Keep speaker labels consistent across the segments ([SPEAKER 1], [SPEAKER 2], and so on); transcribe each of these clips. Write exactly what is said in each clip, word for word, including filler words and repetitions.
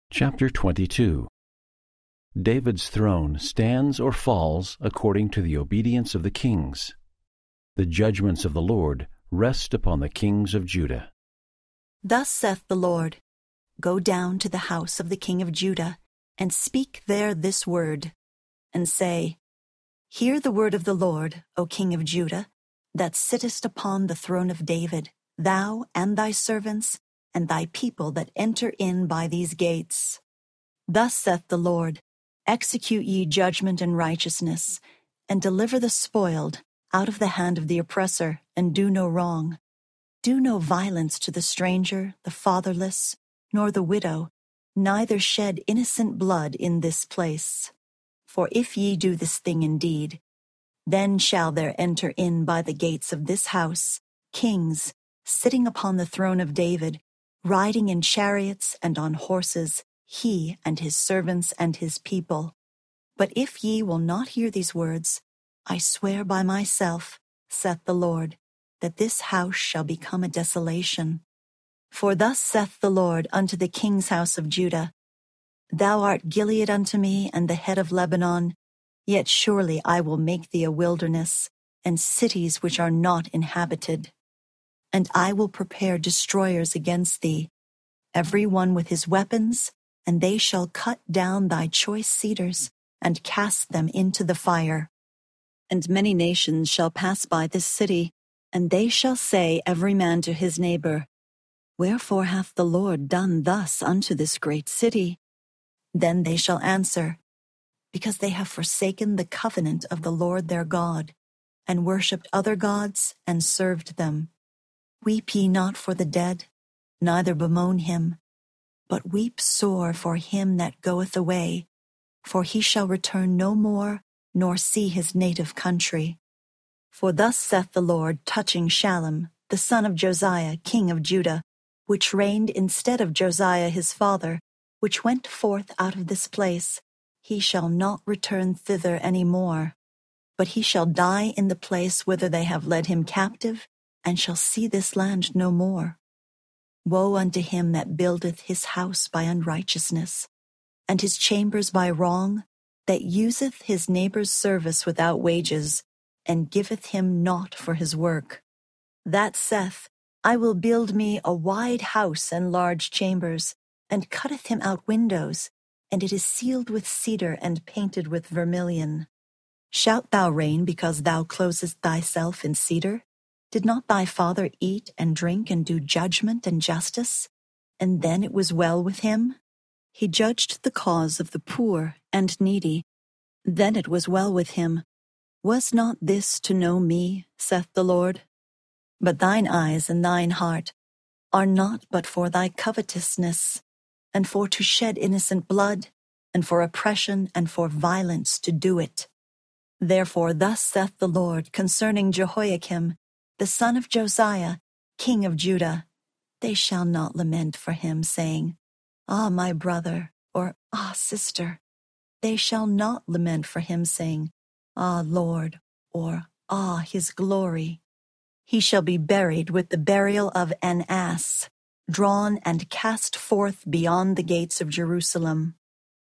[SPEAKER 1] Chapter twenty-two. David's throne stands or falls according to the obedience of the kings. The judgments of the Lord rest upon the kings of Judah.
[SPEAKER 2] Thus saith the Lord, Go down to the house of the king of Judah, and speak there this word, and say, Hear the word of the Lord, O king of Judah, that sittest upon the throne of David, thou and thy servants, and thy people that enter in by these gates. Thus saith the Lord, Execute ye judgment and righteousness, and deliver the spoiled out of the hand of the oppressor, and do no wrong. Do no violence to the stranger, the fatherless, nor the widow, neither shed innocent blood in this place. For if ye do this thing indeed, then shall there enter in by the gates of this house kings, sitting upon the throne of David, riding in chariots and on horses, he and his servants and his people. But if ye will not hear these words, I swear by myself, saith the Lord, that this house shall become a desolation. For thus saith the Lord unto the king's house of Judah, Thou art Gilead unto me, and the head of Lebanon, yet surely I will make thee a wilderness, and cities which are not inhabited. And I will prepare destroyers against thee, every one with his weapons, and they shall cut down thy choice cedars, and cast them into the fire. And many nations shall pass by this city, and they shall say every man to his neighbor, Wherefore hath the Lord done thus unto this great city? Then they shall answer, Because they have forsaken the covenant of the Lord their God, and worshipped other gods, and served them. Weep ye not for the dead, neither bemoan him, but weep sore for him that goeth away, for he shall return no more, nor see his native country. For thus saith the Lord touching Shallum, the son of Josiah, king of Judah, which reigned instead of Josiah his father, which went forth out of this place, he shall not return thither any more, but he shall die in the place whither they have led him captive, and shall see this land no more. Woe unto him that buildeth his house by unrighteousness, and his chambers by wrong, that useth his neighbor's service without wages, and giveth him naught for his work. That saith, I will build me a wide house and large chambers, and cutteth him out windows, and it is sealed with cedar and painted with vermilion. Shalt thou reign because thou closest thyself in cedar? Did not thy father eat and drink and do judgment and justice? And then it was well with him? He judged the cause of the poor and needy. Then it was well with him. Was not this to know me, saith the Lord? But thine eyes and thine heart are not but for thy covetousness, and for to shed innocent blood, and for oppression and for violence to do it. Therefore thus saith the Lord concerning Jehoiakim, the son of Josiah, king of Judah, they shall not lament for him, saying, Ah, my brother, or Ah, sister. They shall not lament for him, saying, Ah, Lord, or Ah, his glory. He shall be buried with the burial of an ass, drawn and cast forth beyond the gates of Jerusalem.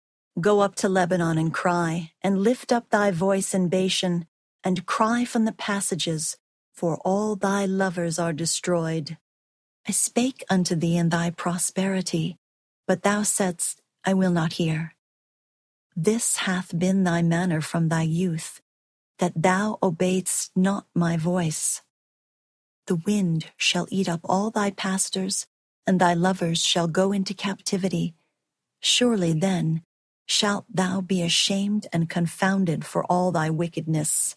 [SPEAKER 2] Go up to Lebanon and cry, and lift up thy voice in Bashan, and cry from the passages, for all thy lovers are destroyed. I spake unto thee in thy prosperity, but thou saidst, I will not hear. This hath been thy manner from thy youth, that thou obeyedst not my voice. The wind shall eat up all thy pastors, and thy lovers shall go into captivity. Surely then shalt thou be ashamed and confounded for all thy wickedness.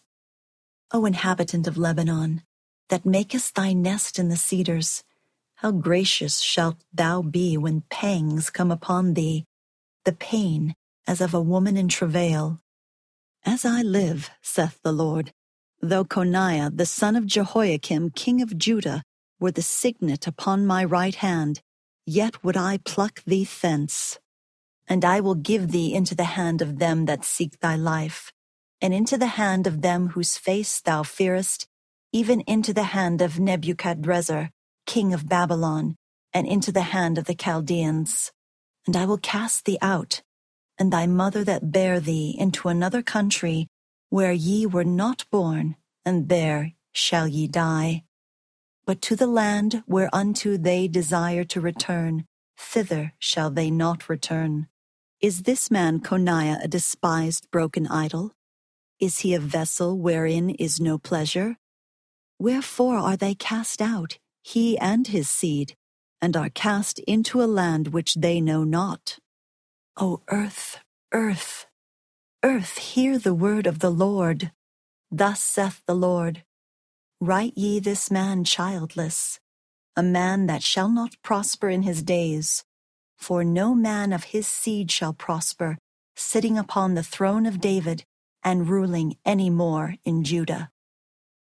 [SPEAKER 2] O inhabitant of Lebanon, that makest thy nest in the cedars, how gracious shalt thou be when pangs come upon thee, the pain as of a woman in travail. As I live, saith the Lord, though Coniah the son of Jehoiakim king of Judah were the signet upon my right hand, yet would I pluck thee thence. And I will give thee into the hand of them that seek thy life, and into the hand of them whose face thou fearest, even into the hand of Nebuchadrezzar, king of Babylon, and into the hand of the Chaldeans. And I will cast thee out, and thy mother that bare thee, into another country, where ye were not born, and there shall ye die. But to the land whereunto they desire to return, thither shall they not return. Is this man Coniah a despised broken idol? Is he a vessel wherein is no pleasure? Wherefore are they cast out, he and his seed, and are cast into a land which they know not? O earth, earth, earth, hear the word of the Lord. Thus saith the Lord, write ye this man childless, a man that shall not prosper in his days, for no man of his seed shall prosper, sitting upon the throne of David and ruling any more in Judah.